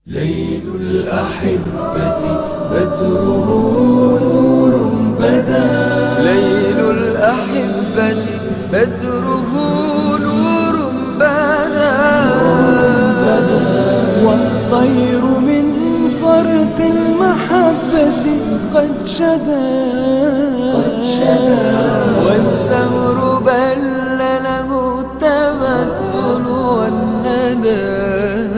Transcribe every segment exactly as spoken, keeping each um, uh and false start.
ليل الأحبة بدره نور بدا ليل الأحبة بدره نور بدا والطير من فرط المحبة قد شدا والثمر بل له التمثل والندى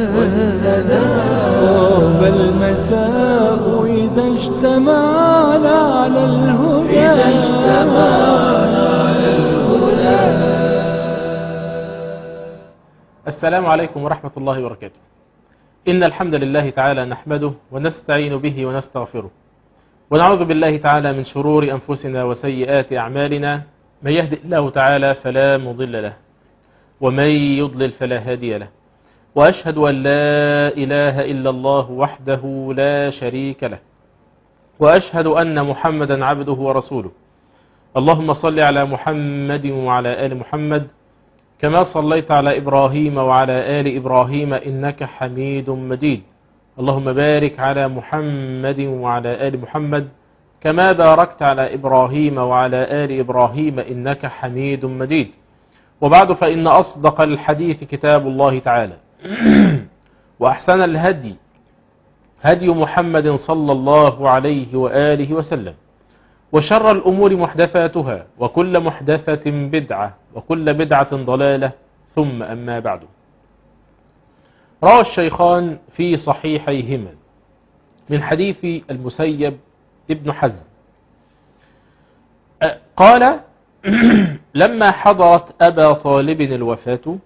طاب المساء إذا اجتمعنا على الهدى إذا اجتمعنا على الهدى. السلام عليكم ورحمة الله وبركاته. إن الحمد لله تعالى نحمده ونستعين به ونستغفره ونعوذ بالله تعالى من شرور أنفسنا وسيئات أعمالنا. من يهدئ الله تعالى فلا مضل له ومن يضلل فلا هادي له، وأشهد أن لا إله إلا الله وحده لا شريك له، وأشهد أن محمدا عبده ورسوله. اللهم صل على محمد وعلى آل محمد كما صليت على إبراهيم وعلى آل إبراهيم إنك حميد مجيد. اللهم بارك على محمد وعلى آل محمد كما باركت على إبراهيم وعلى آل إبراهيم إنك حميد مجيد. وبعد، فإن أصدق الحديث كتاب الله تعالى وأحسن الهدي هدي محمد صلى الله عليه وآله وسلم، وشر الأمور محدثاتها وكل محدثة بدعة وكل بدعة ضلالة، ثم أما بعد. روى الشيخان في صحيحيهما من حديث المسيب ابن حزم قال: لما حضرت أبا طالب الوفاة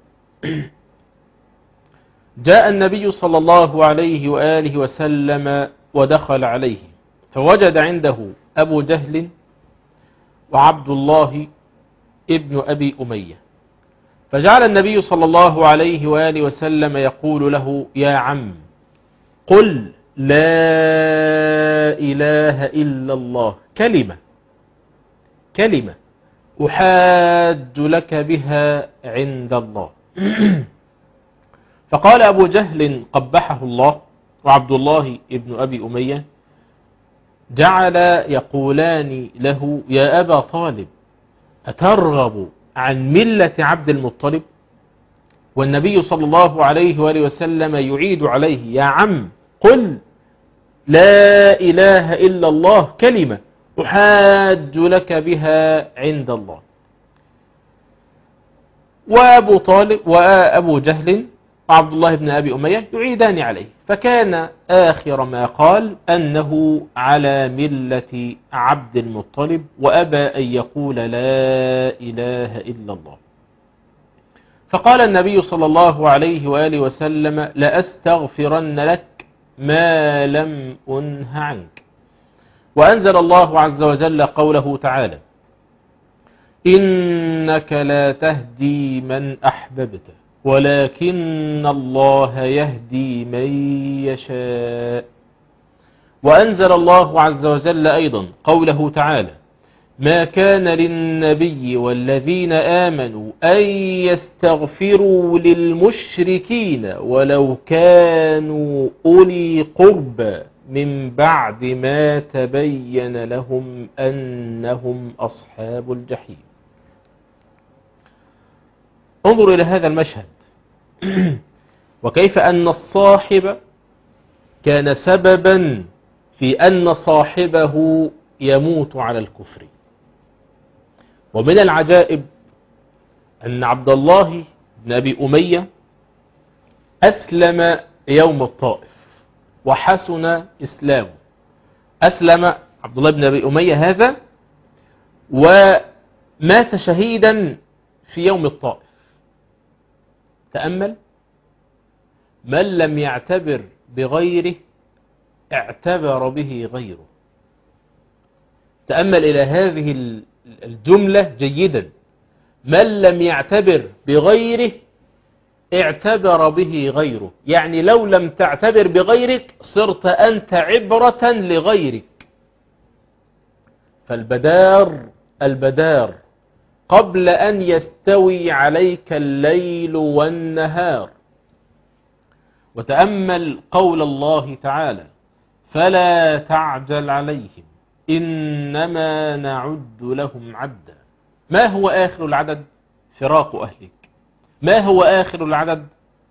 جاء النبي صلى الله عليه وآله وسلم ودخل عليه، فوجد عنده أبو جهل وعبد الله ابن أبي أمية، فجعل النبي صلى الله عليه وآله وسلم يقول له: يا عم، قل لا إله إلا الله، كلمة كلمة أحاج لك بها عند الله. فقال أبو جهل قبحه الله وعبد الله ابن أبي أمية جعل يقولان له: يا أبا طالب، أترغب عن ملة عبد المطلب؟ والنبي صلى الله عليه وآله وسلم يعيد عليه: يا عم، قل لا إله إلا الله، كلمة أحاج لك بها عند الله. وأبو طالب وأبو جهل وعبد الله بن أبي أمية يعيدان عليه، فكان آخر ما قال أنه على ملة عبد المطلب، وأبى أن يقول لا إله إلا الله. فقال النبي صلى الله عليه وآله وسلم: لأستغفرن لك ما لم أنه عنك. وأنزل الله عز وجل قوله تعالى: إنك لا تهدي من أحببت ولكن الله يهدي من يشاء. وأنزل الله عز وجل أيضا قوله تعالى: ما كان للنبي والذين آمنوا أن يستغفروا للمشركين ولو كانوا أولي قربى من بعد ما تبين لهم أنهم أصحاب الجحيم. انظر إلى هذا المشهد، وكيف أن الصاحب كان سببا في أن صاحبه يموت على الكفر. ومن العجائب أن عبد الله بن أبي أمية أسلم يوم الطائف وحسن إسلامه. أسلم عبد الله بن أبي أمية هذا ومات شهيدا في يوم الطائف. تأمل، من لم يعتبر بغيره اعتبر به غيره. تأمل إلى هذه الجملة جيدا: من لم يعتبر بغيره اعتبر به غيره، يعني لو لم تعتبر بغيرك صرت أنت عبرة لغيرك. فالبدار البدار قبل أن يستوي عليك الليل والنهار. وتأمل قول الله تعالى: فلا تعجل عليهم إنما نعد لهم عدا. ما هو آخر العدد؟ فراق أهلك. ما هو آخر العدد؟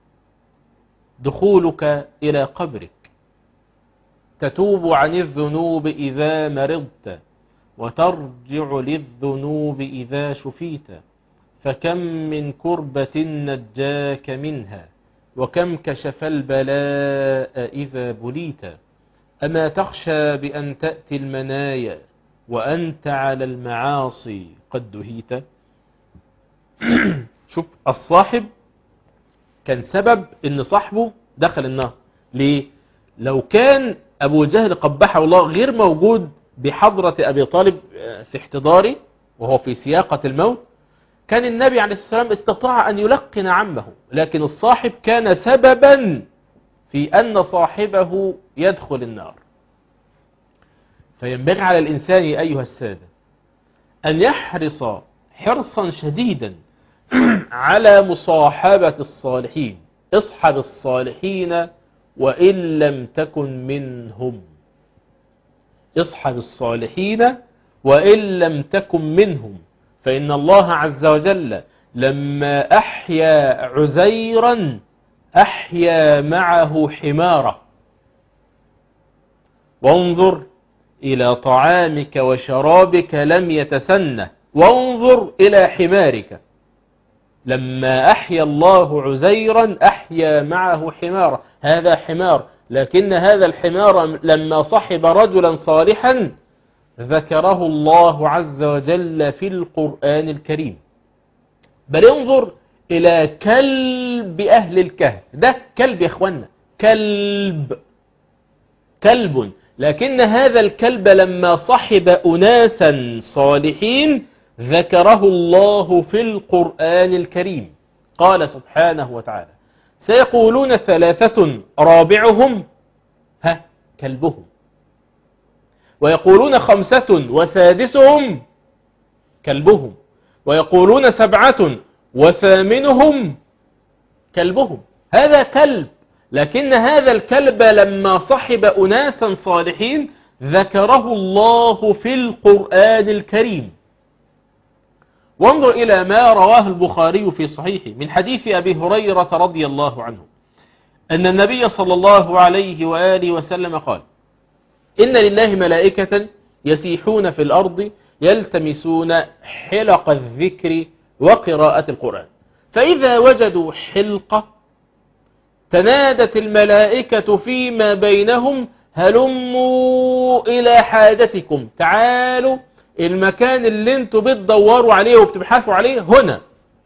دخولك إلى قبرك. تتوب عن الذنوب إذا مرضت، وترجع للذنوب إذا شفيت، فكم من كربة نجاك منها، وكم كشف البلاء إذا بليت. أما تخشى بأن تأتي المنايا وأنت على المعاصي قد دهيت؟ شوف، الصاحب كان سبب ان صاحبه دخل النار. ليه؟ لو كان أبو جهل قبحه الله غير موجود بحضرة أبي طالب في احتضاره وهو في سياقة الموت، كان النبي عليه الصلاة والسلام استطاع أن يلقن عمه، لكن الصاحب كان سببا في أن صاحبه يدخل النار. فينبغي على الإنسان أيها السادة أن يحرص حرصا شديدا على مصاحبة الصالحين. اصحب الصالحين وإن لم تكن منهم. اصحب الصالحين وإن لم تكن منهم. فإن الله عز وجل لما أحيا عزيرا أحيا معه حمارة. وانظر إلى طعامك وشرابك لم يتسنه، وانظر إلى حمارك. لما أحيا الله عزيرا أحيا معه حمارة. هذا حمار، لكن هذا الحمار لما صحب رجلا صالحا ذكره الله عز وجل في القرآن الكريم. بل انظر إلى كلب أهل الكهف. ده كلب يا إخوانا، كلب كلب، لكن هذا الكلب لما صحب أناسا صالحين ذكره الله في القرآن الكريم. قال سبحانه وتعالى: سيقولون ثلاثة رابعهم ها كلبهم، ويقولون خمسة وسادسهم كلبهم، ويقولون سبعة وثامنهم كلبهم. هذا كلب، لكن هذا الكلب لما صحب أناسا صالحين ذكره الله في القرآن الكريم. وانظر إلى ما رواه البخاري في صحيحه من حديث أبي هريرة رضي الله عنه أن النبي صلى الله عليه وآله وسلم قال: إن لله ملائكة يسيحون في الأرض يلتمسون حلق الذكر وقراءة القرآن، فإذا وجدوا حلقة تنادت الملائكة فيما بينهم: هلموا إلى حاجتكم، تعالوا المكان اللي انتوا بتدوروا عليه وبتبحثوا عليه هنا.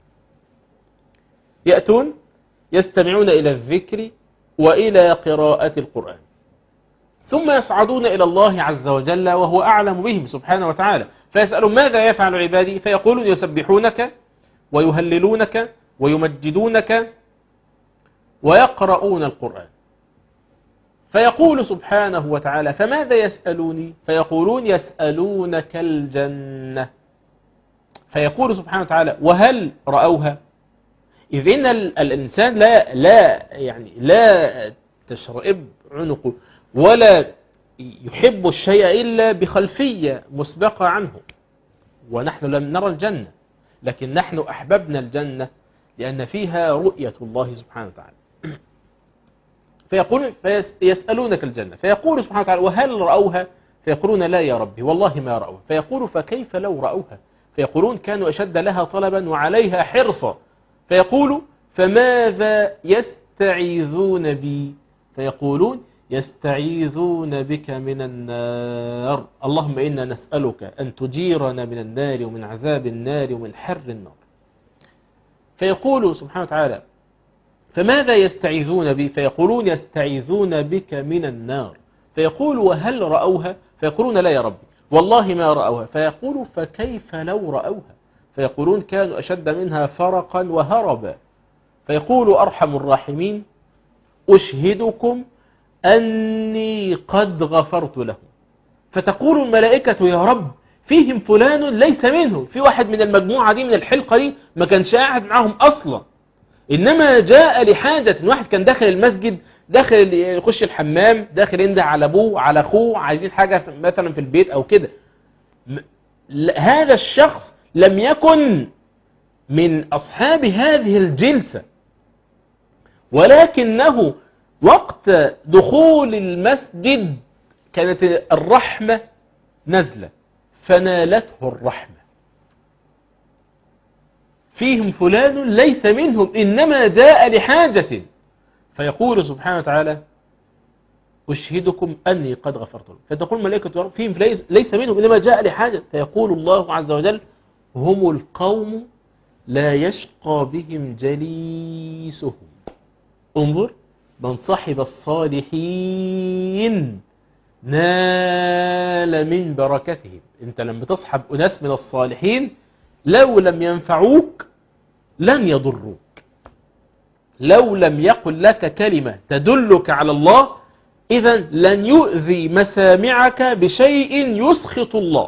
يأتون يستمعون إلى الذكر وإلى قراءة القرآن، ثم يصعدون إلى الله عز وجل وهو أعلم بهم سبحانه وتعالى، فيسألون: ماذا يفعل عبادي؟ فيقولون: يسبحونك ويهللونك ويمجدونك ويقرؤون القرآن. فيقول سبحانه وتعالى: فماذا يسألوني؟ فيقولون: يسألونك الجنة. فيقول سبحانه وتعالى: وهل رأوها؟ إذ إن الإنسان لا لا يعني لا تشرئب عنقه ولا يحب الشيء إلا بخلفية مسبقة عنه. ونحن لم نرى الجنة، لكن نحن أحببنا الجنة لأن فيها رؤية الله سبحانه وتعالى. فيقول فيسألونك الجنة، فيقول سبحانه وتعالى: وهل رأوها؟ فيقولون: لا يا ربي والله ما رأوها. فيقول: فكيف لو رأوها؟ فيقولون: كانوا أشد لها طلبا وعليها حرصا. فيقول: فماذا يستعيذون بي؟ فيقولون: يستعيذون بك من النار، اللهم إنا نسألك أن تجيرنا من النار ومن عذاب النار ومن حر النار. فيقول سبحانه وتعالى: فماذا يستعيذون بي؟ فيقولون: يستعيذون بك من النار. فيقول: وهل رأوها؟ فيقولون: لا يا ربي والله ما رأوها. فيقول: فكيف لو رأوها؟ فيقولون: كانوا أشد منها فرقا وهربا. فيقول أرحم الراحمين: أشهدكم أني قد غفرت لهم. فتقول الملائكة: يا رب فيهم فلان ليس منه، في واحد من المجموعة دي من الحلقة دي ما كانش قاعد معهم أصلا. إنما جاء لحاجة. واحد كان داخل المسجد، داخل يخش الحمام، داخل ينده على أبوه على أخوه، عايزين حاجة مثلا في البيت أو كده. هذا الشخص لم يكن من أصحاب هذه الجلسة، ولكنه وقت دخول المسجد كانت الرحمة نزلة فنالته الرحمة. فيهم فلان ليس منهم إنما جاء لحاجة، فيقول سبحانه وتعالى أشهدكم أني قد غفرت لهم. فتقول ملائكة رب فيهم ليس منهم إنما جاء لحاجة، فيقول الله عز وجل هم القوم لا يشقى بهم جليسهم. انظر، من صحب الصالحين نال من بركتهم. انت لما تصحب أناس من الصالحين لو لم ينفعوك لن يضروك، لو لم يقل لك كلمة تدلك على الله إذا لن يؤذي مسامعك بشيء يسخط الله.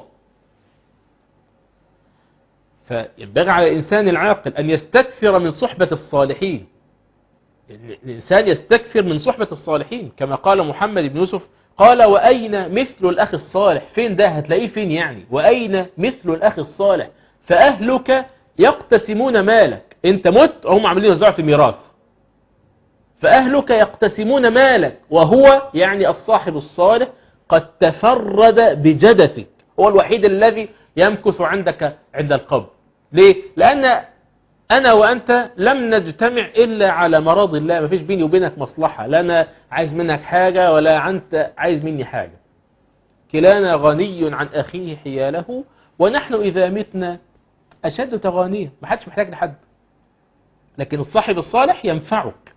فينبغي على الإنسان العاقل أن يستكثر من صحبة الصالحين. الإنسان يستكثر من صحبة الصالحين كما قال محمد بن يوسف، قال وأين مثل الأخ الصالح؟ فين ده؟ هتلاقيه فين يعني؟ وأين مثل الأخ الصالح؟ فأهلك يقتسمون مالك، انت مت هم عاملين يوزعوا في ميراث، فأهلك يقتسمون مالك، وهو يعني الصاحب الصالح قد تفرد بجدتك، هو الوحيد الذي يمكث عندك عند القبر. ليه؟ لأن أنا وأنت لم نجتمع إلا على مرض الله، ما فيش بيني وبينك مصلحة، لا أنا عايز منك حاجة ولا أنت عايز مني حاجة، كلانا غني عن أخيه حياله، ونحن إذا متنا أشد تغانيه، ما حدش محتاج لحد، لكن الصاحب الصالح ينفعك.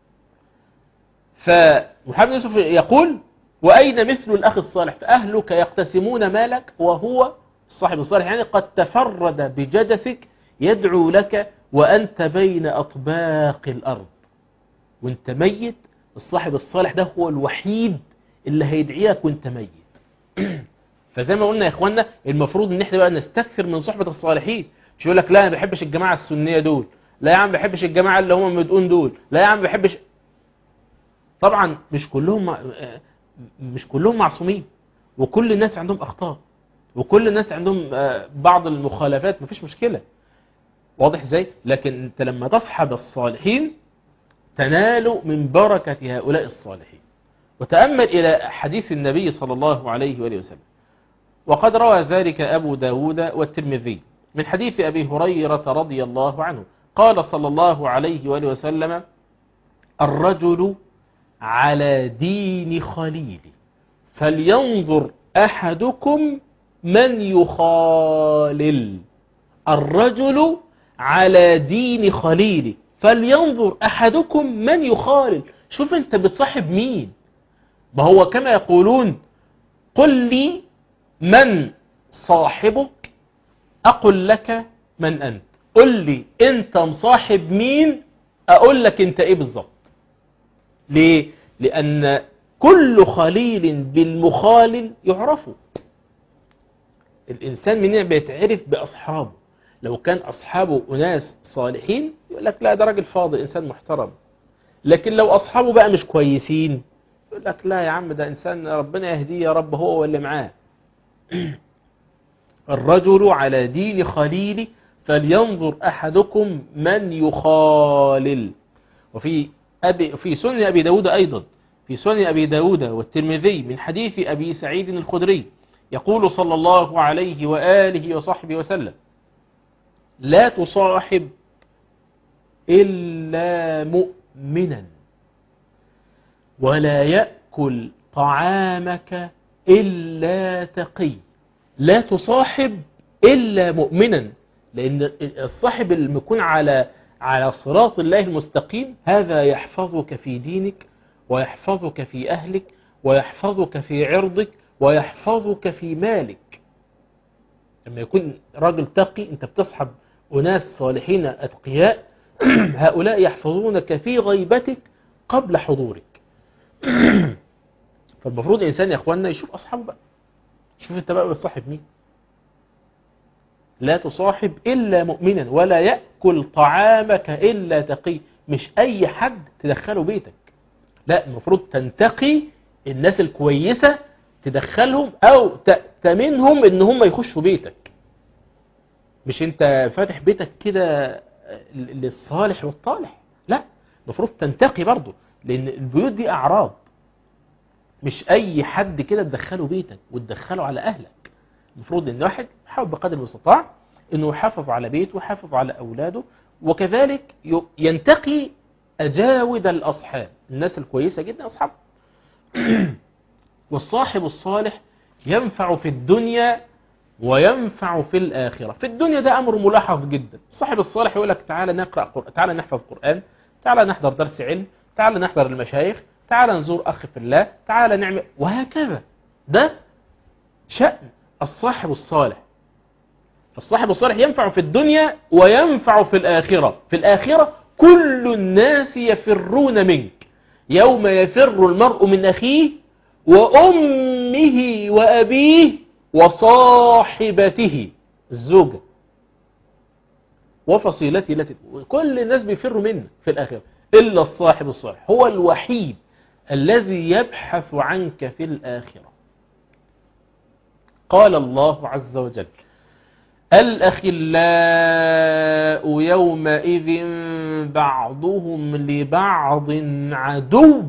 فمحمد يوسف يقول وأين مثل الأخ الصالح؟ فأهلك يقتسمون مالك وهو الصاحب الصالح يعني قد تفرد بجدثك يدعو لك وأنت بين أطباق الأرض، وانت ميت الصاحب الصالح ده هو الوحيد اللي هيدعيك وانت ميت. فزي ما قلنا يا إخوانا المفروض ان احنا بقى نستكثر من صحبة الصالحين. مش يقول لك لا أنا ما بحبش الجماعة السنية دول، لا يا عم ما بحبش الجماعة اللي هم مدقون دول، لا يا عم ما بحبش. طبعا مش كلهم مش كلهم معصومين، وكل الناس عندهم أخطاء، وكل الناس عندهم بعض المخالفات، مفيش مشكلة، واضح ازاي؟ لكن انت لما تصحب الصالحين تنال من بركة هؤلاء الصالحين. وتأمل إلى حديث النبي صلى الله عليه وآله وسلم، وقد روى ذلك أبو داود والترمذي من حديث أبي هريرة رضي الله عنه قال صلى الله عليه وآله وسلم الرجل على دين خليله فلينظر أحدكم من يخالل. الرجل على دين خليله فلينظر أحدكم من يخالل. شوف انت بتصاحب مين، ما هو كما يقولون قل لي من صاحبك أقول لك من أنت. قل لي انت مصاحب مين أقول لك انت ايه بالظبط. ليه؟ لأن كل خليل بالمخالل يعرفه. الإنسان منين بيتعرف بأصحابه؟ لو كان أصحابه أناس صالحين يقول لك لا ده راجل فاضي إنسان محترم، لكن لو أصحابه بقى مش كويسين يقول لك لا يا عم ده إنسان ربنا يهديه يا رب هو واللي معاه. الرجل على دين خليله فلينظر أحدكم من يخالل. وفي أبي في سنن أبي داود أيضا، في سنن أبي داود والترمذي من حديث أبي سعيد الخدري يقول صلى الله عليه وآله وصحبه وسلم لا تصاحب إلا مؤمنا ولا يأكل طعامك إلا تقي. لا تصاحب إلا مؤمنا، لأن الصاحب المكون على على صراط الله المستقيم هذا يحفظك في دينك ويحفظك في أهلك ويحفظك في عرضك ويحفظك في مالك. لما يكون راجل تقي انت بتصحب أناس صالحين أتقياء هؤلاء يحفظونك في غيبتك قبل حضورك. فالمفروض الإنسان يا أخواننا يشوف أصحابه بقى، شوف انت بقى بتصاحب مين. لا تصاحب إلا مؤمنا ولا يأكل طعامك إلا تقي. مش أي حد تدخله بيتك، لا، المفروض تنتقي الناس الكويسة تدخلهم أو تأتمنهم إن هم يخشوا بيتك. مش أنت فاتح بيتك كده للصالح والطالح، لا، المفروض تنتقي برضو، لأن البيوت دي أعراض. مش أي حد كده تدخله بيتك وتدخله على أهلك. المفروض إن واحد يحاول بقدر المستطاع إنه يحافظ على بيته ويحافظ على أولاده، وكذلك ينتقي أجاود الأصحاب، الناس الكويسة جدا أصحاب. والصاحب الصالح ينفع في الدنيا وينفع في الآخرة. في الدنيا ده أمر ملاحظ جدا. الصاحب الصالح يقول لك تعالى نقرأ قرآن، تعالى نحفظ قرآن، تعالى نحضر درس علم، تعالى نحضر المشايخ، تعالى نزور أخ في الله، تعالى نعمل، وهكذا. ده شأن الصاحب الصالح. فالصاحب الصالح ينفع في الدنيا وينفع في الآخرة. في الآخرة كل الناس يفرون منك يوم يفر المرء من أخيه وأمه وأبيه وصاحبته الزوجة وفصيلته التي، كل الناس بيفروا منه في الآخرة إلا الصاحب الصالح، هو الوحيد الذي يبحث عنك في الآخرة. قال الله عز وجل: الأخلاء يومئذ بعضهم لبعض عدو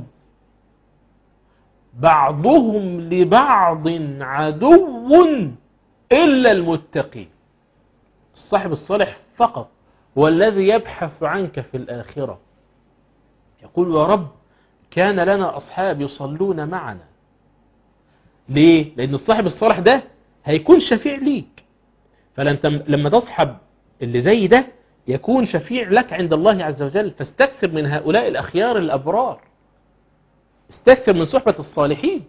بعضهم لبعض عدو إلا المتقين. الصاحب الصالح فقط هو الذي يبحث عنك في الآخرة، يقول: يا رب كان لنا أصحاب يصلون معنا. ليه؟ لأن الصاحب الصالح ده هيكون شفيع ليك، فلما لما تصحب اللي زي ده يكون شفيع لك عند الله عز وجل. فاستكثر من هؤلاء الأخيار الأبرار، استكثر من صحبة الصالحين.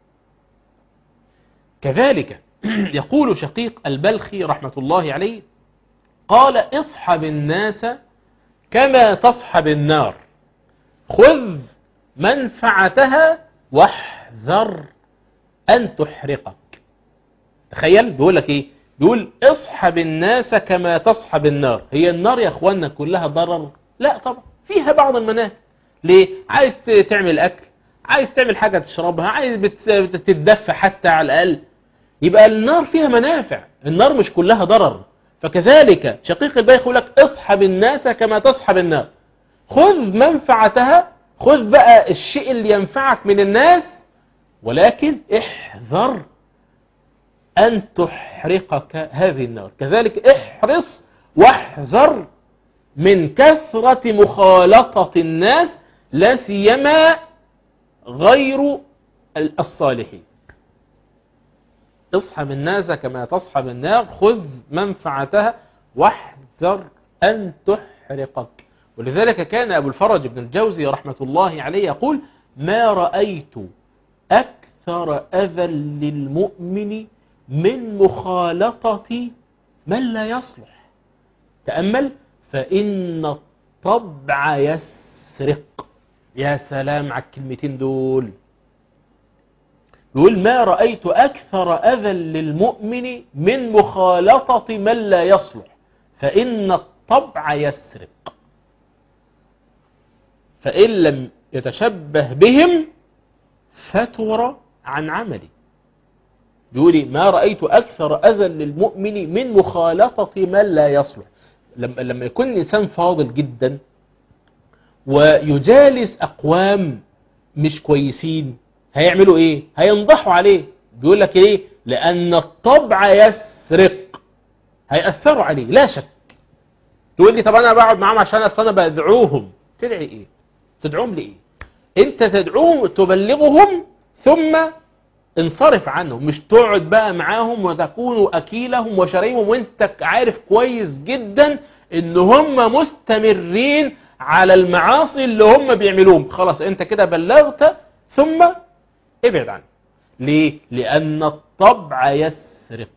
كذلك يقول شقيق البلخي رحمة الله عليه، قال: اصحب الناس كما تصحب النار، خذ منفعتها واحذر أن تحرقك. تخيل بيقول لك إيه؟ بيقول: اصحب الناس كما تصحب النار. هي النار يا أخوانا كلها ضرر؟ لا طبعا، فيها بعض المنافع. ليه؟ عايز تعمل أكل، عايز تعمل حاجة تشربها، عايز تتدفى حتى على الأقل، يبقى النار فيها منافع، النار مش كلها ضرر. فكذلك شقيق البلخي يقول لك: اصحب الناس كما تصحب النار، خذ منفعتها، خذ بقى الشيء اللي ينفعك من الناس، ولكن احذر أن تحرقك هذه النار. كذلك احرص واحذر من كثرة مخالطة الناس، لا سيما غير الصالحين. اصحب الناس كما تصحب النار، خذ منفعتها واحذر أن تحرقك. ولذلك كان أبو الفرج بن الجوزي رحمة الله عليه يقول: ما رأيت أكثر أذى للمؤمن من مخالطة من لا يصلح. تأمل: فإن الطبع يسرق. يا سلام على الكلمتين دول. يقول: ما رأيت أكثر أذى للمؤمن من مخالطة من لا يصلح، فإن الطبع يسرق، فإن لم يتشبه بهم فتر عن عملي. يقول: ما رأيت أكثر أذى للمؤمن من مخالطة من لا يصلح. لما يكون إنسان فاضل جدا ويجالس أقوام مش كويسين، هيعملوا إيه؟ هينضحوا عليه. بيقول لك إيه؟ لأن الطبع يسرق، هيأثروا عليه لا شك. تقول لي: طب أنا بقعد معاهم عشان أصلا بدعوهم. تدعي إيه؟ تدعوهم لإيه؟ أنت تدعوهم تبلغهم ثم انصرف عنهم، مش تقعد بقى معاهم وتكونوا أكيلهم وشريهم وانت عارف كويس جدا ان هم مستمرين على المعاصي اللي هم بيعملوهم. خلاص انت كده بلغت، ثم ابعد عنه. ليه؟ لأن الطبع يسرق،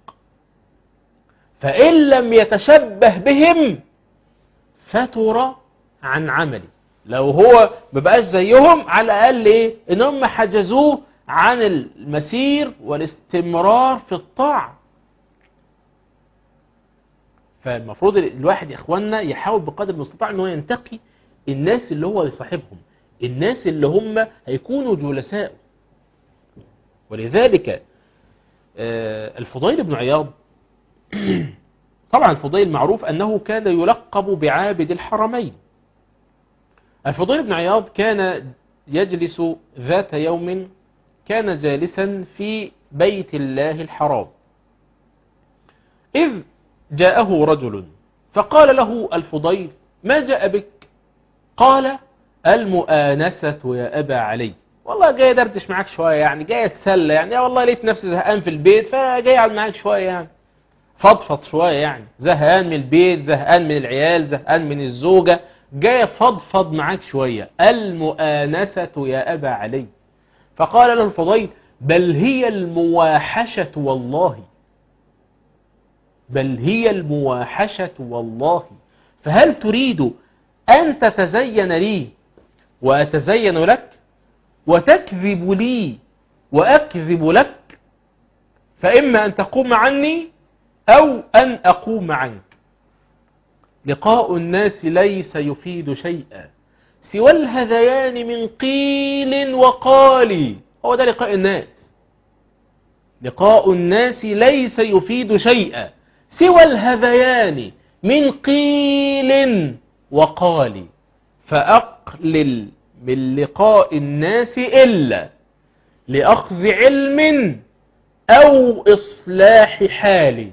فإن لم يتشبه بهم فتر عن عملي. لو هو مبقاش زيهم، على الأقل إيه؟ إن هم حجزوه عن المسير والاستمرار في الطاعة. فالمفروض الواحد يا اخواننا يحاول بقدر المستطاع ان هو ينتقي الناس اللي هو يصاحبهم، الناس اللي هم هيكونوا جلساء. ولذلك الفضيل بن عياض طبعا الفضيل معروف أنه كان يلقب بعابد الحرمين. الفضيل بن عياض كان يجلس ذات يوم، كان جالسا في بيت الله الحرام، إذ جاءه رجل فقال له الفضيل: ما جاء بك؟ قال: المؤانسة يا أبا علي، والله جاي دردش معاك شوية، يعني جاي اتسلى، يعني يا والله لقيت نفسي زهقان في البيت فجاي اقعد معاك شوية، يعني فضفض شوية، يعني زهقان من البيت، زهقان من العيال، زهقان من الزوجة، جاي فضفض معاك شوية. المؤانسة يا أبا علي. فقال له الفضيل: بل هي المواحشة والله، بل هي المواحشة والله، فهل تريد أن تتزين لي وأتزين لك، وتكذب لي وأكذب لك، فإما أن تقوم عني أو أن أقوم عنك. لقاء الناس ليس يفيد شيئا سوى الهذيان من قيل وقال. هو ده لقاء الناس. لقاء الناس ليس يفيد شيئا سوى الهذيان من قيل وقال، فأقلل من لقاء الناس إلا لأخذ علم أو إصلاح حال.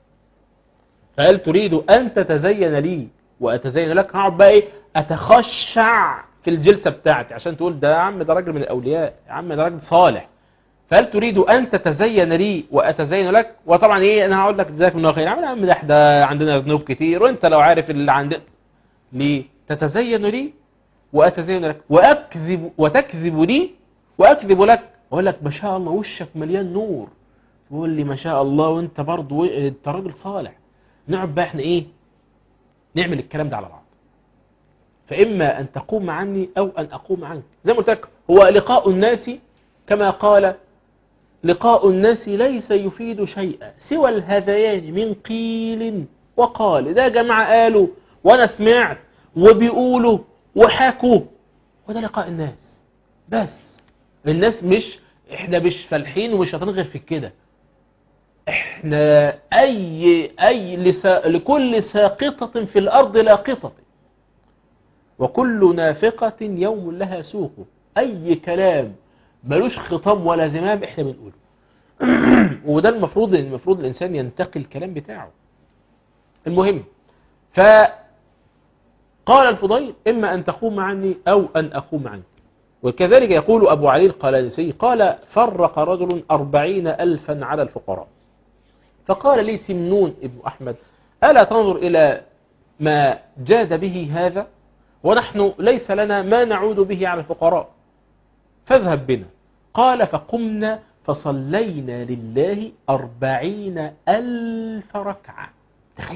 فهل تريد أن تتزين لي وأتزين لك؟ هقعد بقى إيه أتخشع في الجلسة بتاعتي عشان تقول ده يا عم ده راجل من الأولياء، يا عم ده راجل صالح. فهل تريد أن تتزين لي وأتزين لك؟ وطبعا إيه أنا هقول لك جزاك الله خير، يا عم ده احنا عندنا ذنوب كتير وأنت لو عارف اللي عندنا. ليه تتزين لي وأتزين لك وأكذب وتكذب لي وأكذب لك؟ أقول لك ما شاء الله وشك مليان نور، تقول لي ما شاء الله وأنت برضه أنت راجل صالح. نقعد بقى احنا ايه نعمل الكلام ده على بعض، فإما أن تقوم عني أو أن أقوم عنك. زي ما قلت لك هو لقاء الناس كما قال: لقاء الناس ليس يفيد شيئا سوى الهذيان من قيل وقال. ده جماعة قالوا وأنا سمعت وبيقولوا وحكوا، وده لقاء الناس. بس الناس مش احنا مش فالحين ومش هتنغر في كده، احنا اي اي لسا لكل ساقطة في الارض لاقطة، وكل نافقة يوم لها سوق. اي كلام ملوش خطام ولا زمام احنا بنقوله. وده المفروض المفروض الانسان ينتقي الكلام بتاعه. المهم، فقال الفضيل: اما ان تقوم عني او ان اقوم عنك. وكذلك يقول ابو علي القلانسي قال: فرق رجل أربعين ألفا على الفقراء، فقال لي سمنون ابن أحمد: ألا تنظر إلى ما جاد به هذا، ونحن ليس لنا ما نعود به على الفقراء، فاذهب بنا. قال: فقمنا فصلينا لله أربعين ألف ركعة. تخيل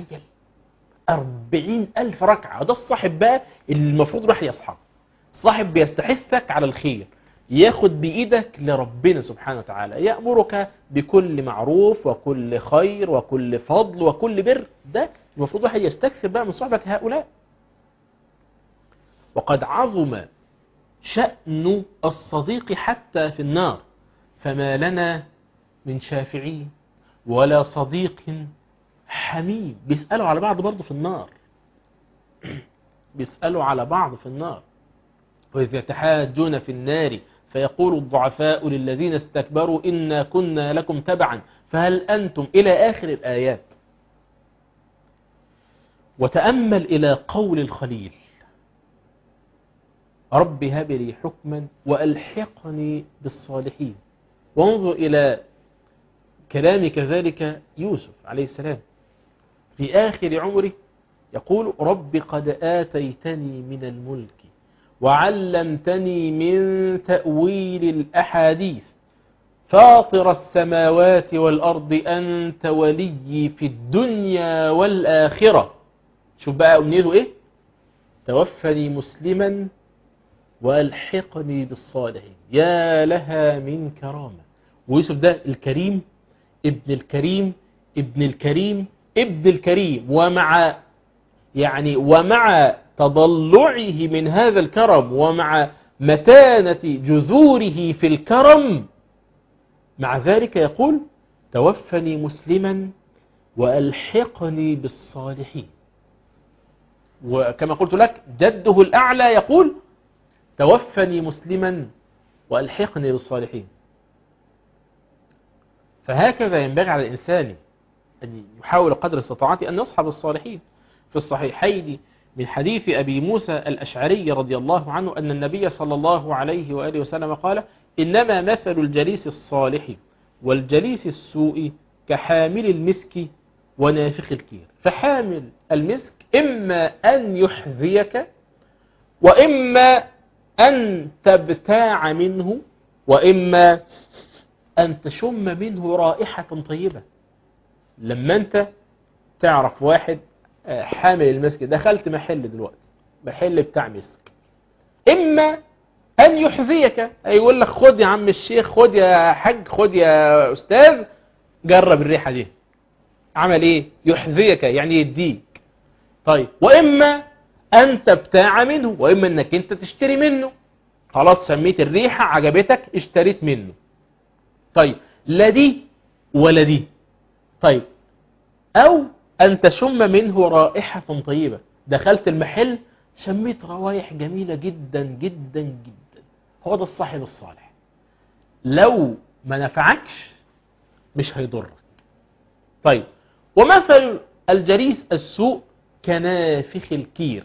أربعين ألف ركعة. ده الصاحب بقى المفروض راح يصحب، صاحب بيستحثك على الخير، ياخد بإيدك لربنا سبحانه وتعالى، يأمرك بكل معروف وكل خير وكل فضل وكل بر. ده المفروض واحد يستكثر بقى من صحبة هؤلاء. وقد عظم شأن الصديق حتى في النار، فما لنا من شافعين ولا صديق حميم. بيسألوا على بعض برضه في النار، بيسألوا على بعض في النار. وإذ يتحاجون في النار فيقول الضعفاء للذين استكبروا إنا كنا لكم تبعا فهل أنتم، إلى آخر الآيات. وتأمل إلى قول الخليل: رب هب لي حكما وألحقني بالصالحين. وانظر إلى كلام كذلك يوسف عليه السلام في آخر عمره يقول: رب قد آتيتني من الملك وعلمتني من تأويل الأحاديث فاطر السماوات والأرض أنت ولي في الدنيا والآخرة. شوف بقى أمنيته إيه؟ توفني مسلما وألحقني بالصالحين. يا لها من كرامة. ويوسف ده الكريم ابن الكريم ابن الكريم ابن الكريم ومع يعني ومع تضلعه من هذا الكرم ومع متانة جذوره في الكرم، مع ذلك يقول توفني مسلما وألحقني بالصالحين. وكما قلت لك جده الأعلى يقول توفني مسلما وألحقني بالصالحين. فهكذا ينبغي على الإنسان أن يحاول قدر استطاعته أن يصحب الصالحين. في الصحيحين من حديث أبي موسى الأشعري رضي الله عنه أن النبي صلى الله عليه وآله وسلم قال إنما مثل الجليس الصالح والجليس السوء كحامل المسك ونافخ الكير. فحامل المسك إما أن يحذيك وإما أن تبتاع منه وإما أن تشم منه رائحة طيبة. لما أنت تعرف واحد حامل المسك، دخلت محل دلوقتي محل بتاع مسك، إما أن يحذيك، يقول لك خد يا عم الشيخ، خد يا حاج، خد يا أستاذ، جرب الريحة دي. عمل إيه؟ يحذيك يعني يديك. طيب وإما أن تبتاع منه، وإما أنك أنت تشتري منه. خلاص سميت الريحة عجبتك اشتريت منه. طيب لا دي ولا دي. طيب أو أن تشم منه رائحة طيبة، دخلت المحل شميت روايح جميلة جدا جدا جدا. هو ده الصاحب الصالح. لو ما نفعكش مش هيضرك. طيب ومثل الجليس السوء كنافخ الكير،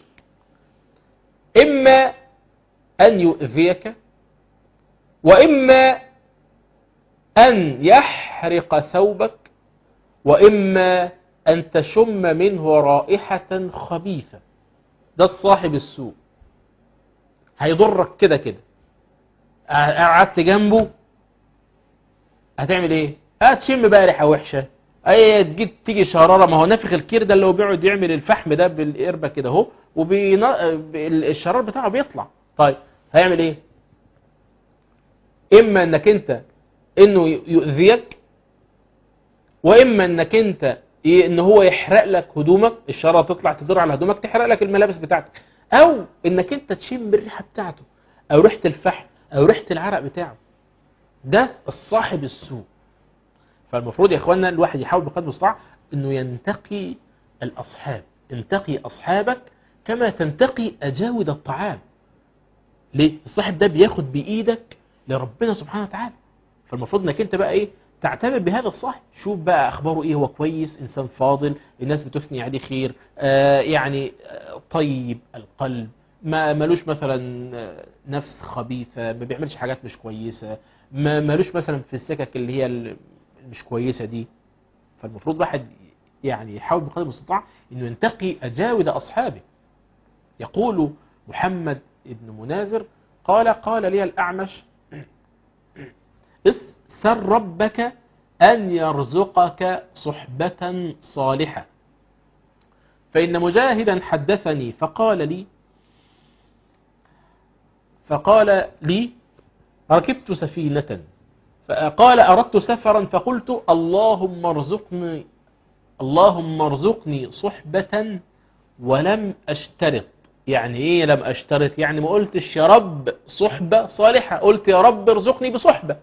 إما أن يؤذيك وإما أن يحرق ثوبك وإما أن تشم منه رائحة خبيثة. ده الصاحب السوء، هيضرك كده كده. قعدت جنبه هتعمل ايه؟ هتشم بقى ريحة وحشة، اي تجي تيجي شرارة. ما هو نافخ الكير ده اللي هو بيقعد يعمل الفحم ده بالقربة كده اهو، والشرار بتاعه بيطلع. طيب هيعمل ايه؟ اما انك انت انه يؤذيك، واما انك انت ان هو يحرق لك هدومك، الشرارة تطلع تدور على هدومك تحرق لك الملابس بتاعتك، او انك انت تشم الريحة بتاعته او ريحة الفحم او ريحة العرق بتاعه. ده الصاحب السوء. فالمفروض يا اخوانا الواحد يحاول بقدر المستطاع انه ينتقي الاصحاب. انتقي اصحابك كما تنتقي اجاود الطعام. ليه؟ الصاحب ده بياخد بايدك لربنا سبحانه وتعالى. فالمفروض انك انت بقى ايه؟ تعتبر بهذا الصاحب. شوف بقى اخباره ايه، هو كويس، انسان فاضل، الناس بتثني عليه خير، آه يعني آه طيب القلب، ما ملوش مثلا نفس خبيثة، ما بيعملش حاجات مش كويسة، ما ملوش مثلا في السكك اللي هي مش كويسة دي. فالمفروض واحد يعني يحاول بقدر المستطاع انه ينتقي اجاود اصحابه. يقول محمد ابن مناذر قال قال لي الأعمش سل ربك أن يرزقك صحبة صالحة، فإن مجاهدا حدثني فقال لي فقال لي ركبت سفينة فقال أردت سفرا فقلت اللهم ارزقني اللهم ارزقني صحبة ولم أشترط. يعني ايه لم أشترط؟ يعني ما قلتش يا رب صحبة صالحة، قلت يا رب ارزقني بصحبة.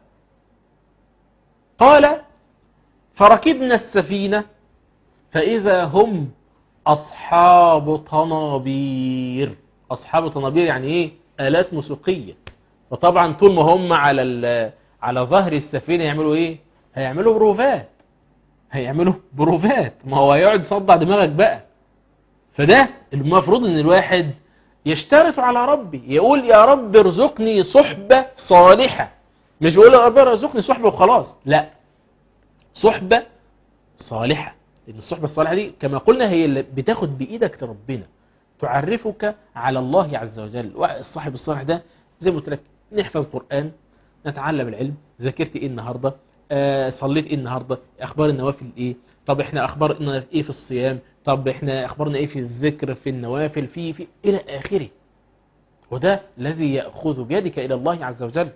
قال فركبنا السفينة فإذا هم أصحاب طنابير. أصحاب طنابير يعني ايه؟ آلات موسيقية. وطبعا طول ما هم على على ظهر السفينة يعملوا ايه؟ هيعملوا بروفات هيعملوا بروفات ما هو هيقعد يصدع دماغك بقى. فده المفروض ان الواحد يشترط على ربي، يقول يا رب ارزقني صحبة صالحة، مش يقول يا رب ارزقني صحبة وخلاص، لا، صحبة صالحة. لأن الصحبة الصالحة دي كما قلنا هي اللي بتاخد بإيدك لربنا، تعرفك على الله عز وجل. الصاحب الصالح ده زي ما قلت لك نحفظ القرآن، نتعلم العلم، ذاكرت ايه النهاردة، آه صليت ايه النهاردة، اخبار النوافل ايه، طب احنا اخبارنا ايه في الصيام، طب احنا اخبارنا ايه في الذكر في النوافل في في الى اخره. وده الذي يأخذ بيدك الى الله عز وجل.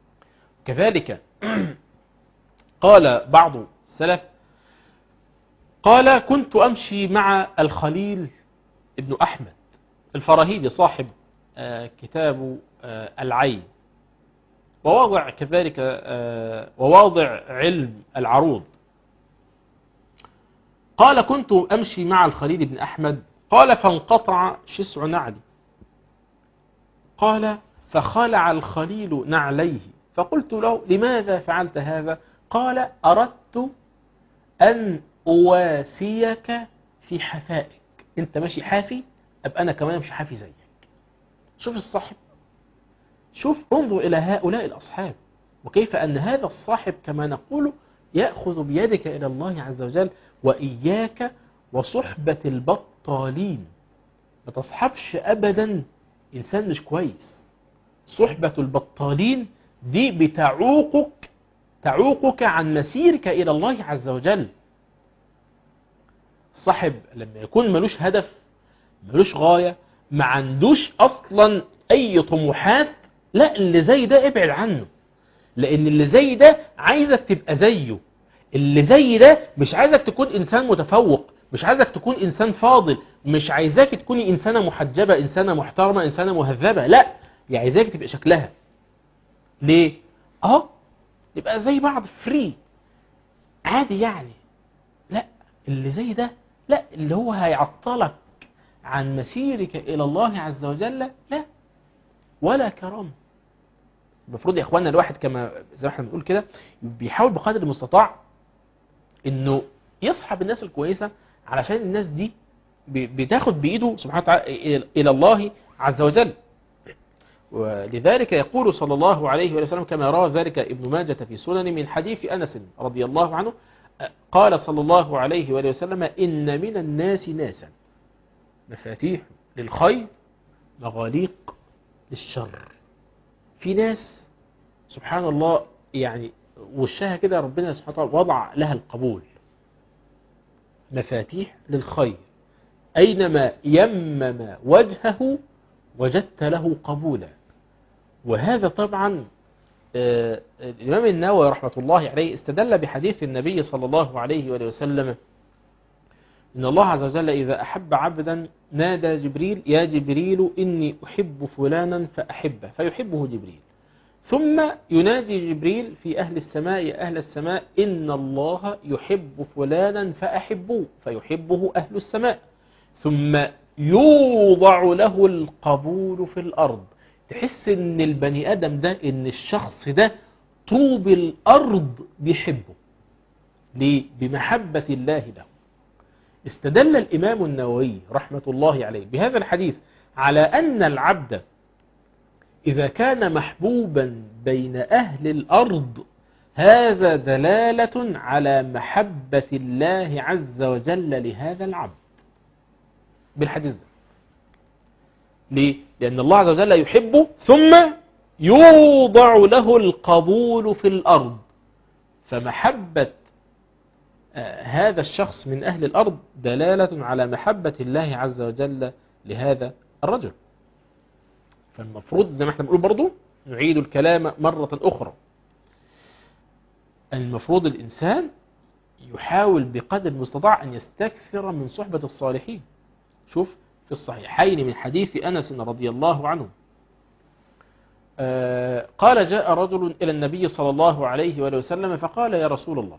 كذلك قال بعض السلف قال كنت أمشي مع الخليل ابن أحمد الفراهيدي صاحب كتاب العين، وواضع كذلك وواضع علم العروض. قال كنت أمشي مع الخليل بن أحمد، قال فانقطع شسع نعلي، قال فخلع الخليل نعليه، فقلت له لماذا فعلت هذا؟ قال أردت أن أواسيك في حفائك، أنت ماشي حافي أبقى أنا كمان ماشي حافي زيك. شوف الصاحب، شوف انظر إلى هؤلاء الأصحاب، وكيف أن هذا الصاحب كما نقول يأخذ بيدك إلى الله عز وجل. وإياك وصحبة البطالين، ما تصحبش أبدا إنسان مش كويس. صحبة البطالين دي بتعوقك تعوقك عن مسيرك إلى الله عز وجل. الصاحب لما يكون ملوش هدف، ملوش غاية، ما عندوش أصلا أي طموحات، لا، اللي زي ده ابعد عنه، لأن اللي زي ده عايزك تبقى زيه. اللي زي ده مش عايزك تكون إنسان متفوق، مش عايزك تكون إنسان فاضل، مش عايزاك تكوني إنسانة محجبة، إنسانة محترمة، إنسانة مهذبة، لا، يعني عايزاك تبقى شكلها. ليه؟ أهو يبقى زي بعض فري عادي يعني. لا، اللي زي ده لا، اللي هو هيعطلك عن مسيرك إلى الله عز وجل، لا، ولا كرام. المفروض يا إخواننا الواحد كما زي ما احنا بنقول كده بيحاول بقدر المستطاع إنه يصحب الناس الكويسة، علشان الناس دي بتاخد بإيده سبحانه وتعالى إلى الله عز وجل. ولذلك يقول صلى الله عليه وسلم كما روى ذلك ابن ماجة في سنن من حديث أنس رضي الله عنه، قال صلى الله عليه وسلم إن من الناس ناسا مفاتيح للخير مغاليق للشر. في ناس سبحان الله يعني وشها كده ربنا سبحانه وتعالى وضع لها القبول، مفاتيح للخير، أينما يمم وجهه وجدت له قبولا. وهذا طبعا آه الإمام النووي رحمة الله عليه استدل بحديث النبي صلى الله عليه وسلم إن الله عز وجل إذا أحب عبدا نادى جبريل يا جبريل إني أحب فلانا فأحبه، فيحبه جبريل. ثم ينادي جبريل في أهل السماء يا أهل السماء إن الله يحب فلانا فأحبوه، فيحبه أهل السماء. ثم يوضع له القبول في الأرض، تحس إن البني آدم ده، إن الشخص ده طوب الأرض بيحبه. ليه؟ بمحبة الله له. استدل الإمام النووي رحمة الله عليه بهذا الحديث على أن العبد إذا كان محبوبا بين أهل الأرض هذا دلالة على محبة الله عز وجل لهذا العبد بالحديث ده. ليه؟ لأن الله عز وجل يحبه ثم يوضع له القبول في الأرض، فمحبة آه هذا الشخص من أهل الأرض دلالة على محبة الله عز وجل لهذا الرجل. فالمفروض زي ما احنا بنقول برضو نعيد الكلام مرة أخرى، المفروض الإنسان يحاول بقدر المستطاع أن يستكثر من صحبة الصالحين. شوف في الصحيحين من حديث أنس رضي الله عنه آه قال جاء رجل إلى النبي صلى الله عليه وآله وسلم فقال يا رسول الله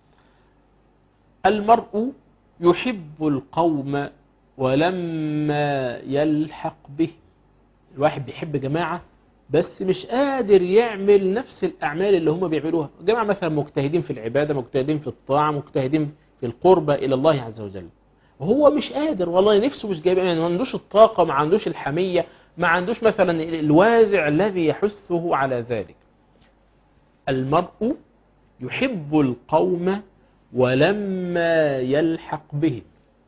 المرء يحب القوم ولما يلحق به. الواحد بيحب جماعة بس مش قادر يعمل نفس الأعمال اللي هم بيعملوها. جماعة مثلا مجتهدين في العبادة، مجتهدين في الطاعة، مجتهدين في القربة إلى الله عز وجل، وهو مش قادر، والله نفسه مش جايب، يعني ما عندوش الطاقة، ما عندوش الحمية، ما عندوش مثلا الوازع الذي يحثه على ذلك. المرء يحب القوم ولما يلحق بهم.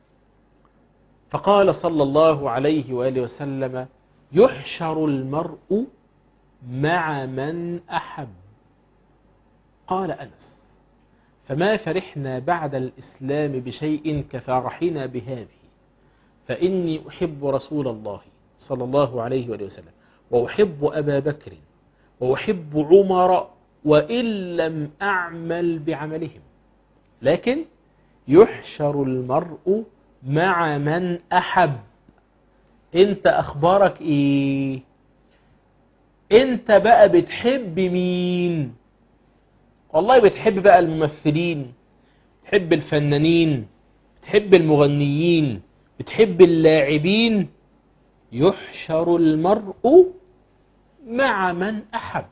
فقال صلى الله عليه وآله وسلم يحشر المرء مع من أحب. قال أنس فما فرحنا بعد الإسلام بشيء كفرحنا بهذه، فإني أحب رسول الله صلى الله عليه وآله وسلم وأحب أبا بكر وأحب عمر وإن لم أعمل بعملهم. لكن يحشر المرء مع من أحب. انت اخبارك ايه؟ انت بقى بتحب مين؟ والله بتحب بقى الممثلين، بتحب الفنانين، بتحب المغنيين، بتحب اللاعبين، يحشر المرء مع من أحب.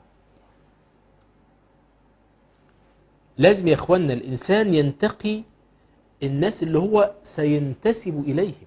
لازم يا اخوانا الإنسان ينتقي الناس اللي هو سينتسب إليهم.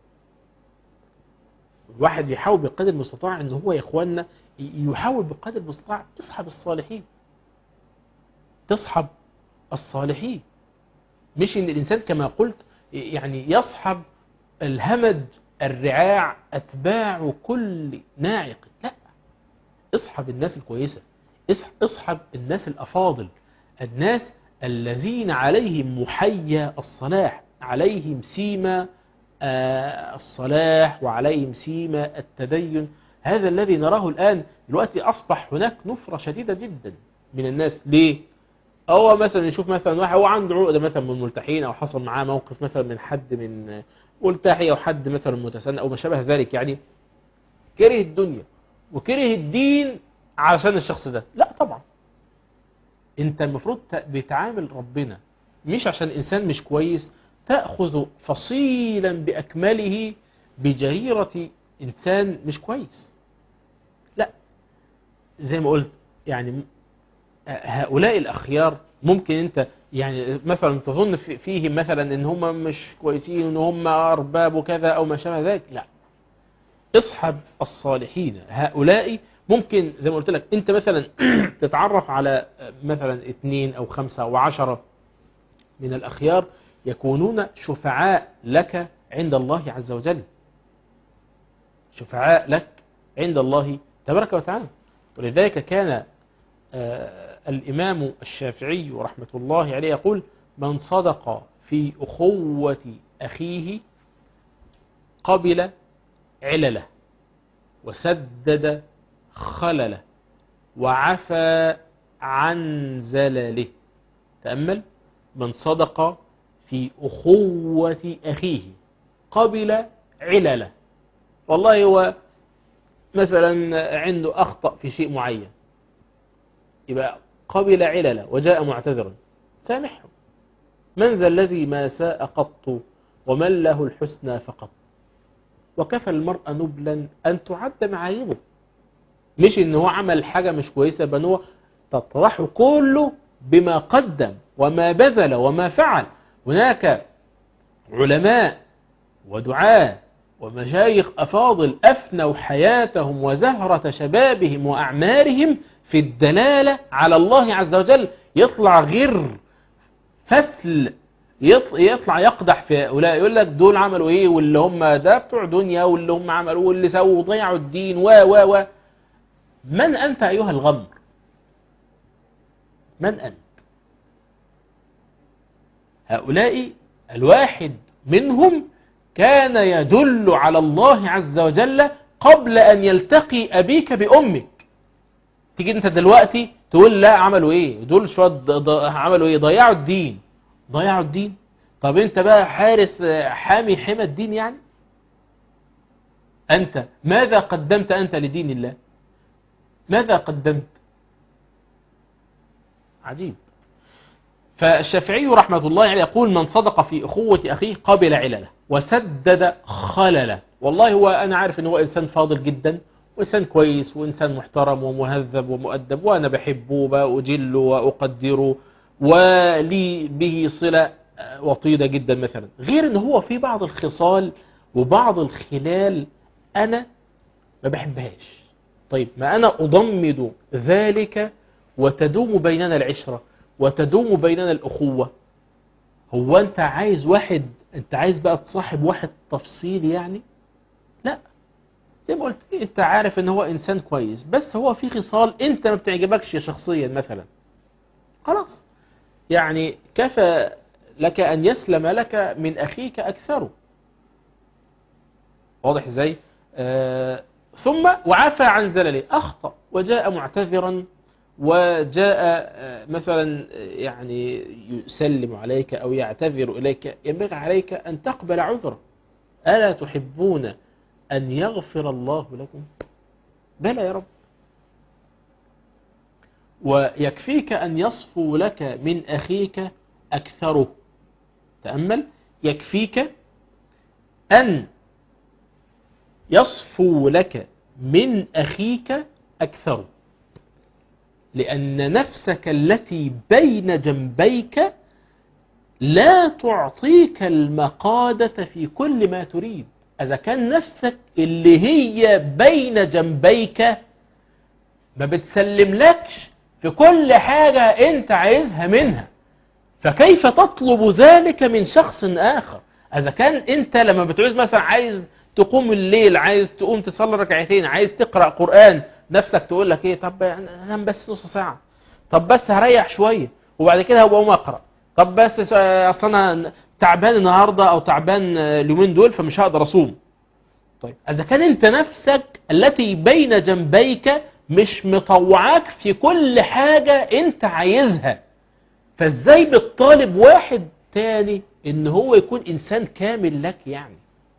الواحد يحاول بقدر المستطاع ان هو يا اخوانا يحاول بقدر المستطاع تصحب الصالحين، تصحب الصالحين، مش ان الانسان كما قلت يعني يصحب الهمج الرعاع اتباع كل ناعق. لا، اصحب الناس الكويسة، اصحب الناس الافاضل، الناس الذين عليهم محيا الصلاح، عليهم سيما الصلاح، وعليهم سيما التدين. هذا الذي نراه الآن دلوقتي. أصبح هناك نفرة شديدة جدا من الناس. ليه؟ هو مثلا يشوف مثلا واحد هو عنده عقدة مثلا من الملتحين، أو حصل معاه موقف مثلا من حد من ملتحي، أو حد مثلا متسنى أو ما شابه ذلك، يعني كره الدنيا وكره الدين علشان الشخص ده. لا طبعا، انت المفروض بتعامل ربنا، مش عشان إنسان مش كويس تأخذ فصيلا بأكمله بجريرة إنسان مش كويس. لا، زي ما قلت يعني هؤلاء الأخيار ممكن أنت يعني مثلا تظن فيهم مثلا إن هم مش كويسين وإن هم أرباب وكذا أو ما شابه ذلك. لا، اصحب الصالحين. هؤلاء ممكن زي ما قلت لك أنت مثلا تتعرف على مثلا اثنين أو خمسة أو عشرة من الأخيار يكونون شفعاء لك عند الله عز وجل، شفعاء لك عند الله تبارك وتعالى. ولذلك كان آه الإمام الشافعي رحمة الله عليه يقول: من صدق في أخوة أخيه قبل علله وسدد خلله وعفى عن زلله. تأمل: من صدق في أخوة أخيه قبل علله. والله هو مثلا عنده أخطأ في شيء معين، يبقى قبل علله وجاء معتذرا، سامحه. من ذا الذي ما ساء قط ومن له الحسنى فقط، وكفى المرء نبلا أن تعد معايبه. مش إن هو عمل حاجة مش كويسة، بل هو تطرح كله بما قدم وما بذل وما فعل. هناك علماء ودعاة ومشايخ أفاضل أفنوا حياتهم وزهرة شبابهم وأعمارهم في الدلالة على الله عز وجل. يطلع غير فسل، يطلع يقدح في هؤلاء، يقول لك دول عملوا ايه، واللي هم ده بتوع دنيا، واللي هم عملوا واللي سووا ضيعوا الدين و و و من أنت أيها الغمر؟ من أنت؟ هؤلاء الواحد منهم كان يدل على الله عز وجل قبل أن يلتقي أبيك بأمك. تيجي أنت دلوقتي تقول لا عملوا إيه دول، شوية عملوا إيه، ضيعوا الدين. ضيعوا الدين؟ طب أنت بقى حارس حامي حمى الدين يعني؟ أنت ماذا قدمت أنت لدين الله؟ ماذا قدمت؟ عجيب. فالشافعي رحمة الله عليه يقول: من صدق في أخوة أخيه قبل علله وسدد خلله. والله هو أنا عارف أنه هو إنسان فاضل جدا وإنسان كويس وإنسان محترم ومهذب ومؤدب، وأنا بحبه وأجله وأقدره ولي به صلة وطيدة جدا مثلا، غير أنه هو في بعض الخصال وبعض الخلال أنا ما بحبهاش. طيب ما أنا أضمد ذلك وتدوم بيننا العشرة وتدوم بيننا الأخوة. هو أنت عايز واحد، أنت عايز بقى تصاحب واحد تفصيل يعني؟ لا، زي ما قلت أنت عارف أن هو إنسان كويس، بس هو في خصال أنت ما بتعجبكش شخصيا مثلا، خلاص يعني كفى لك أن يسلم لك من أخيك أكثره. واضح إزاي؟ آه ثم وعفى عن زلله، أخطأ وجاء معتذرا وجاء مثلا يعني يسلم عليك أو يعتذر إليك، ينبغي عليك أن تقبل عذره. ألا تحبون أن يغفر الله لكم؟ بلى يا رب. ويكفيك أن يصفو لك من أخيك أكثره. تأمل، يكفيك أن يصفو لك من أخيك أكثره، لأن نفسك التي بين جنبيك لا تعطيك المقادة في كل ما تريد. إذا كان نفسك اللي هي بين جنبيك ما بتسلم لكش في كل حاجة أنت عايزها منها، فكيف تطلب ذلك من شخص آخر؟ إذا كان أنت لما بتعوز مثلا عايز تقوم الليل، عايز تقوم تصلي ركعتين، عايز تقرأ قرآن، نفسك تقول لك إيه؟ طب أنام بس نص ساعة، طب بس هريح شوية وبعد كده هبقى أقرأ، طب بس أصلا أنا تعبان النهاردة أو تعبان اليومين دول فمش هقدر أصوم. طيب إذا كان أنت نفسك التي بين جنبيك مش مطوعاك في كل حاجة أنت عايزها، فإزاي بتطالب واحد تاني إن هو يكون إنسان كامل لك يعني؟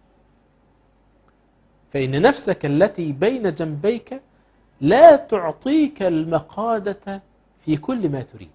فإن نفسك التي بين جنبيك لا تعطيك المقادة في كل ما تريد.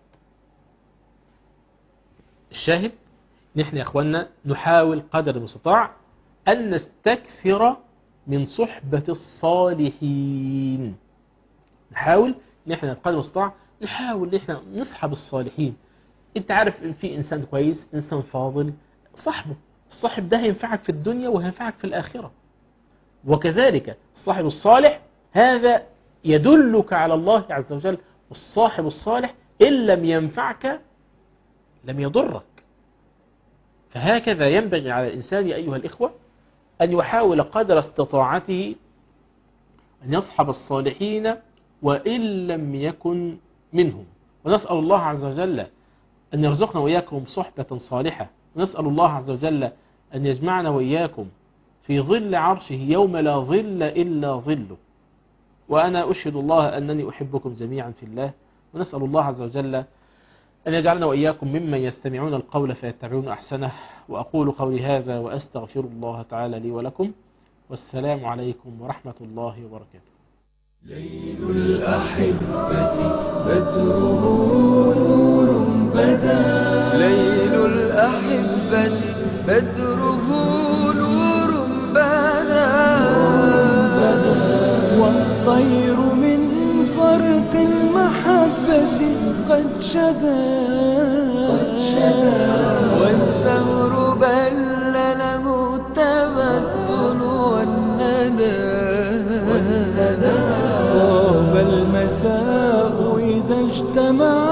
الشاهد نحن يا أخوانا نحاول قدر المستطاع أن نستكثر من صحبة الصالحين. نحاول نحن قدر المستطاع نحاول نحن نصحب الصالحين. انت عارف ان في انسان كويس، انسان فاضل، صاحبه. الصاحب ده هينفعك في الدنيا وهينفعك في الآخرة. وكذلك الصاحب الصالح هذا يدلك على الله عز وجل. والصاحب الصالح إن لم ينفعك لم يضرك. فهكذا ينبغي على الإنسان أيها الإخوة أن يحاول قدر استطاعته أن يصحب الصالحين وإن لم يكن منهم. ونسأل الله عز وجل أن يرزقنا وإياكم صحبة صالحة، ونسأل الله عز وجل أن يجمعنا وإياكم في ظل عرشه يوم لا ظل إلا ظله. وأنا أشهد الله أنني أحبكم جميعا في الله، ونسأل الله عز وجل أن يجعلنا وإياكم ممن يستمعون القول فيتبعون أحسنه. وأقول قولي هذا وأستغفر الله تعالى لي ولكم، والسلام عليكم ورحمة الله وبركاته. ليل الأحبة بدره نور بدا، ليل الأحبة بدره نور بدا، والطير من فرط المحبة قد شدا، والثمر بل له التبتل والندى، طاب المساء إذا اجتمع